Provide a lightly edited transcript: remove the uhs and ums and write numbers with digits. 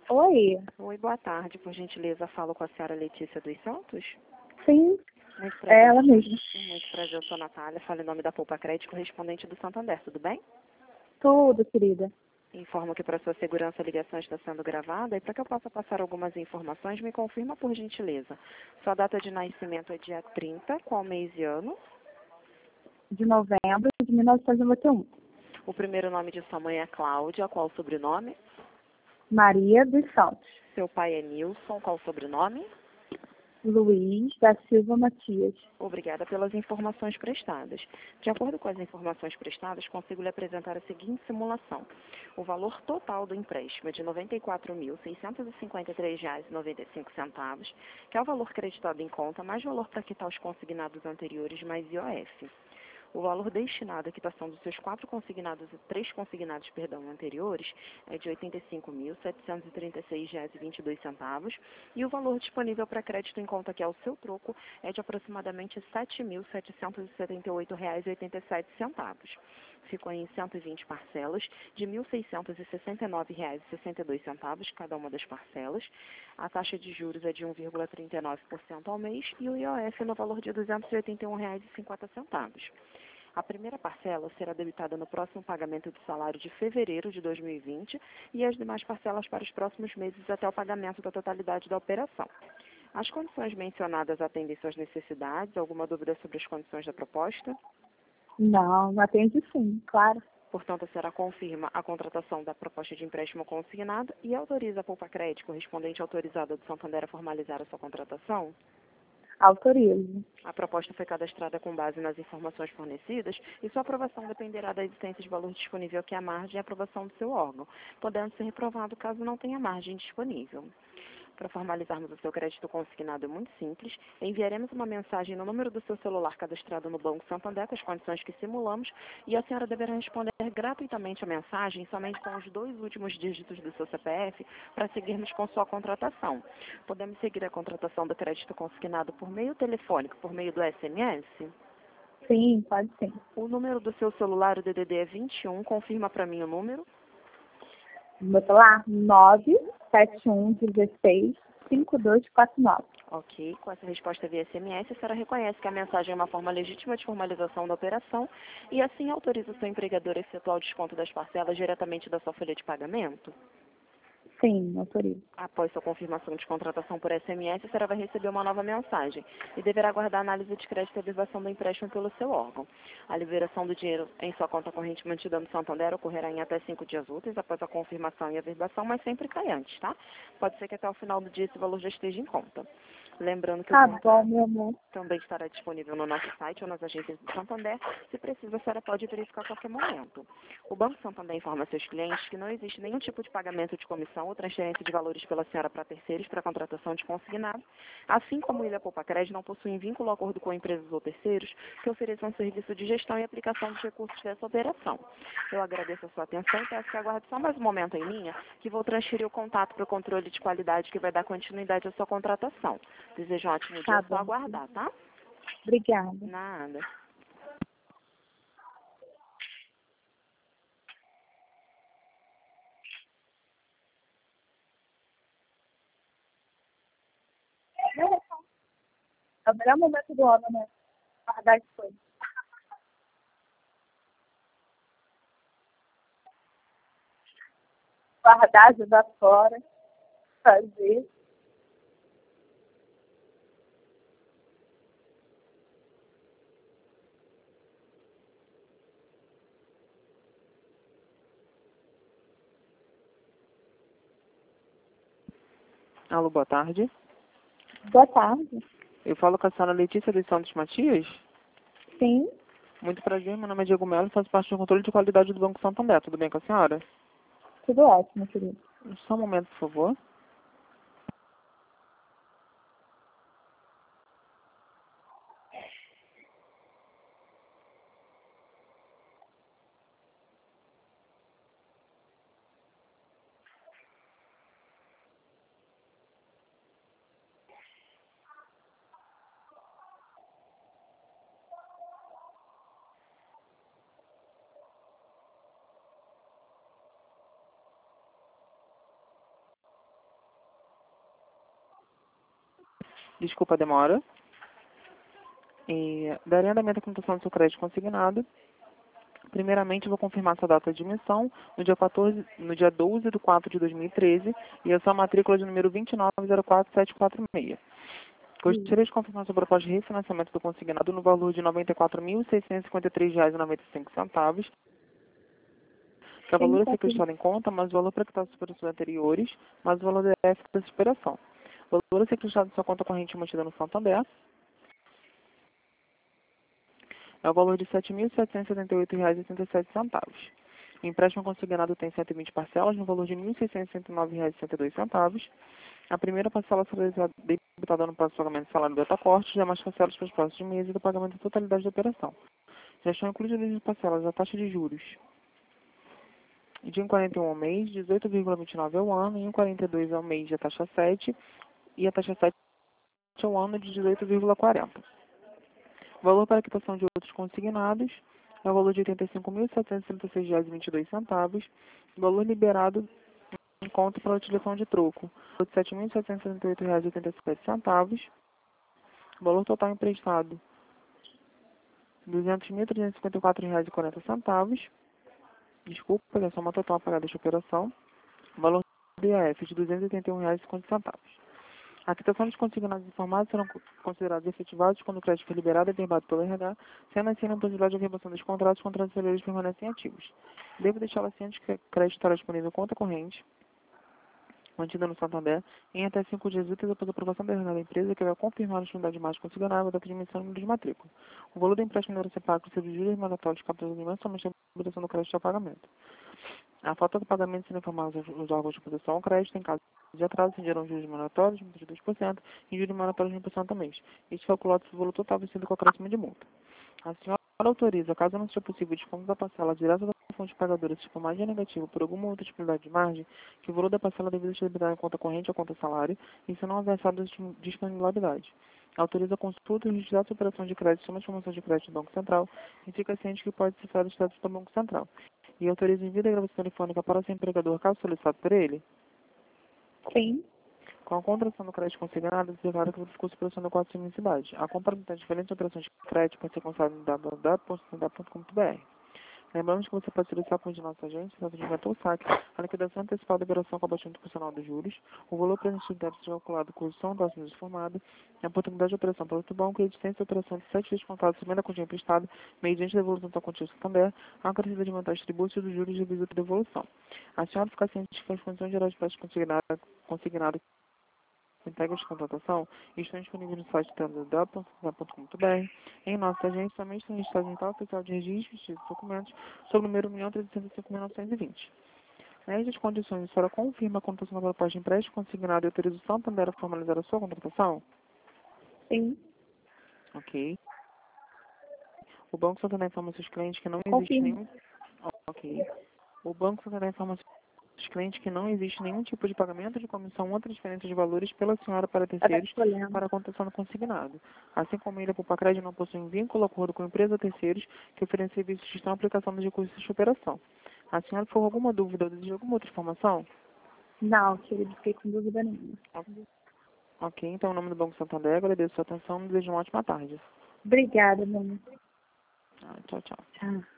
Oi, Oi, boa tarde. Por gentileza, falo com a senhora Letícia dos Santos. sim, Muito é prazer. ela mesma. Muito prazer, eu sou a Natália. Falo em nome da Poupa Crédito, correspondente do Santander, tudo bem? Tudo, querida. Informo que para sua segurança a ligação está sendo gravada e para que eu possa passar algumas informações, me confirma por gentileza. Sua data de nascimento é dia 30, qual mês e ano? De novembro de 1991. O primeiro nome de sua mãe é Cláudia, qual o sobrenome? Maria dos Santos. Seu pai é Nilson, qual o sobrenome? Luiz da Silva Matias. Obrigada pelas informações prestadas. De acordo com as informações prestadas, consigo lhe apresentar a seguinte simulação. O valor total do empréstimo é de R$ 94.653,95, que é o valor creditado em conta, mais valor para quitar os consignados anteriores, mais IOF. O valor destinado à quitação dos seus três consignados, anteriores é de R$ 85.736,22 e o valor disponível para crédito em conta, que é o seu troco, é de aproximadamente R$ 7.778,87. Ficou em 120 parcelas de R$ 1.669,62 cada uma das parcelas. A taxa de juros é de 1,39% ao mês e o IOF no valor de R$ 281,50. A primeira parcela será debitada no próximo pagamento do salário de fevereiro de 2020 e as demais parcelas para os próximos meses até o pagamento da totalidade da operação. As condições mencionadas atendem suas necessidades? Alguma dúvida sobre as condições da proposta? Não, atende sim, claro. Portanto, a senhora confirma a contratação da proposta de empréstimo consignado e autoriza a Poupa Crédito, correspondente autorizada do Santander, a formalizar a sua contratação? Autorizo. A proposta foi cadastrada com base nas informações fornecidas e sua aprovação dependerá da existência de valor disponível que é a margem e aprovação do seu órgão, podendo ser reprovado caso não tenha margem disponível. Para formalizarmos o seu crédito consignado é muito simples. Enviaremos uma mensagem no número do seu celular cadastrado no Banco Santander com as condições que simulamos e a senhora deverá responder gratuitamente a mensagem somente com os 2 últimos dígitos do seu CPF para seguirmos com sua contratação. Podemos seguir a contratação do crédito consignado por meio telefônico, por meio do SMS? Sim, pode sim. O número do seu celular, o DDD é 21, confirma para mim o número. Meu celular, 971165249. Ok, com essa resposta via SMS, a senhora reconhece que a mensagem é uma forma legítima de formalização da operação e assim autoriza o seu empregador a efetuar o desconto das parcelas diretamente da sua folha de pagamento? Sim, autorizo. Após sua confirmação de contratação por SMS, a senhora vai receber uma nova mensagem e deverá aguardar a análise de crédito e averbação do empréstimo pelo seu órgão. A liberação do dinheiro em sua conta corrente mantida no Santander ocorrerá em até 5 dias úteis após a confirmação e averbação, mas sempre cai antes, tá? Pode ser que até o final do dia esse valor já esteja em conta. Lembrando que Tá o bom, meu amor. também estará disponível no nosso site ou nas agências do Santander. Se precisa, a senhora pode verificar a qualquer momento. O Banco Santander informa seus clientes que não existe nenhum tipo de pagamento de comissão ou transferência de valores pela senhora para terceiros para contratação de consignado, assim como Ilha Poupa Crédito não possuem vínculo ou acordo com empresas ou terceiros que ofereçam serviço de gestão e aplicação dos recursos dessa operação. Eu agradeço a sua atenção e peço que aguarde só mais um momento em linha, que vou transferir o contato para o controle de qualidade que vai dar continuidade à sua contratação. Desejo um ótimo dia, Tá só bom. aguardar, tá? Obrigada. Nada. É o melhor momento do ano, né? Guardar as coisas. Guardar, jogar fora, fazer. Alô, boa tarde. Boa tarde. Eu falo com a senhora Letícia dos Santos Matias. Sim, Muito prazer, meu nome é Diego Melo e faço parte do controle de qualidade do Banco Santander. Tudo bem com a senhora? tudo ótimo, querido. Só um momento, por favor. Desculpa a demora. Darei andamento à conutação do seu crédito consignado. Primeiramente, vou confirmar sua data de emissão no dia 12 de 4 de 2013 e a sua matrícula de número 2904746. Gostaria de confirmar sua proposta de refinanciamento do consignado no valor de R$ 94.653,95, que é o valor a ser acreditado em conta, mais o valor para quitar as operações anteriores, mais o valor da déficit da superação. O valor a ser acreditado em sua conta corrente mantida no Santander é o valor de R$ 7.778,87. O empréstimo consignado tem 120 parcelas no valor de R$ 1.669,62. A primeira parcela será debitada no próximo pagamento do salário do datacorte, e demais parcelas para os próximos meses do pagamento da totalidade da operação. Já estão incluídas as parcelas da taxa de juros de 1,41 ao mês, 18,29 ao ano, e 1,42 ao mês de taxa 7, e a taxa 7 ao ano de 18,40. O valor para a quitação de outros consignados é o valor de R$ 85.736,22. O valor liberado em conta para a utilização de troco, R$ 7.778,87. O valor total emprestado, R$ 200.354,40. Desculpa, é a soma total a pagar desta operação. O valor do IAF de R$ 281,50. A quitação dos consignados informados serão considerados efetivados quando o crédito for liberado e verbado pelo RH, sendo assim na possibilidade de remoção dos contratos anteriores permanecem ativos. Devo deixá-la ciente que o crédito estará disponível em conta corrente, mantida no Santander, em até 5 dias úteis após a aprovação da RH da empresa, que vai confirmar a disponibilidade mais considerável da dimensão do número de matrícula. O valor do empréstimo deverá ser pago por juros mandatórios captados mensalmente a liberação do crédito ao pagamento. A falta do pagamento será informada aos órgãos de proteção ao crédito, em caso de atraso, se geram juros mandatórios, multa de 2%, e juros mandatórios de 1% ao mês. Este calculado se o valor total vencido com acréscimo de multa. A senhora autoriza, caso não seja possível o desconto da parcela direta da fonte pagadora, se for margem negativa por alguma outra disponibilidade de margem, que o valor da parcela deve ser debitado em conta corrente ou conta salário, e se não houver saldo de disponibilidade. Autoriza a consulta e registrar a operação de crédito somente informação de crédito do Banco Central e fica ciente que pode ser feito o status do Banco Central. E autoriza o envio da gravação telefônica para o seu empregador, caso solicitado por ele. Sim. Com a contratação do crédito consignado, se declara que o discurso operacional da quatro cidade. A compra de diferentes operações de crédito pode ser consultada no www.santander.com.br. Lembramos que você pode solicitar por de nossa agência, tanto de meta ou saque, a liquidação antecipada da operação com abaixamento proporcional dos juros, o valor presente do débito calculado com redução da ação informada, a oportunidade de operação para outro banco e a existência de operação de 7 vezes contados acima da quantia emprestada, mediante devolução da quantia Santander, a acrescida de vantagem de tributos e dos juros de visa de devolução. A senhora fica ciente que as condições gerais de prática consignada entregas de contratação estão disponíveis no site www.santander.com.br. Em nossa agência, também estão registrados em tal oficial de registro de documentos sob o número 1.365.920. Nestas condições, a senhora confirma a contação da proposta de empréstimo consignado e autoriza o Santander a formalizar a sua contratação? Sim. Ok. O Banco Santander informa aos seus clientes que não existe Confirmo. nenhum... Ok. O Banco Santander informa aos clientes que não existe nenhum tipo de pagamento de comissão ou transferência de valores pela senhora para terceiros para a contação do consignado. Assim como ele, a Pupacred, não possui um vínculo ou acordo com empresa ou terceiros que oferecem serviços de gestão e aplicação dos recursos de operação. A senhora ficou com alguma dúvida ou deseja alguma outra informação? Não, querido, fiquei com dúvida nenhuma. Ok, então, em nome do Banco Santander, agradeço a sua atenção e desejo uma ótima tarde. Obrigada, mamãe. Tchau, tchau. Tchau.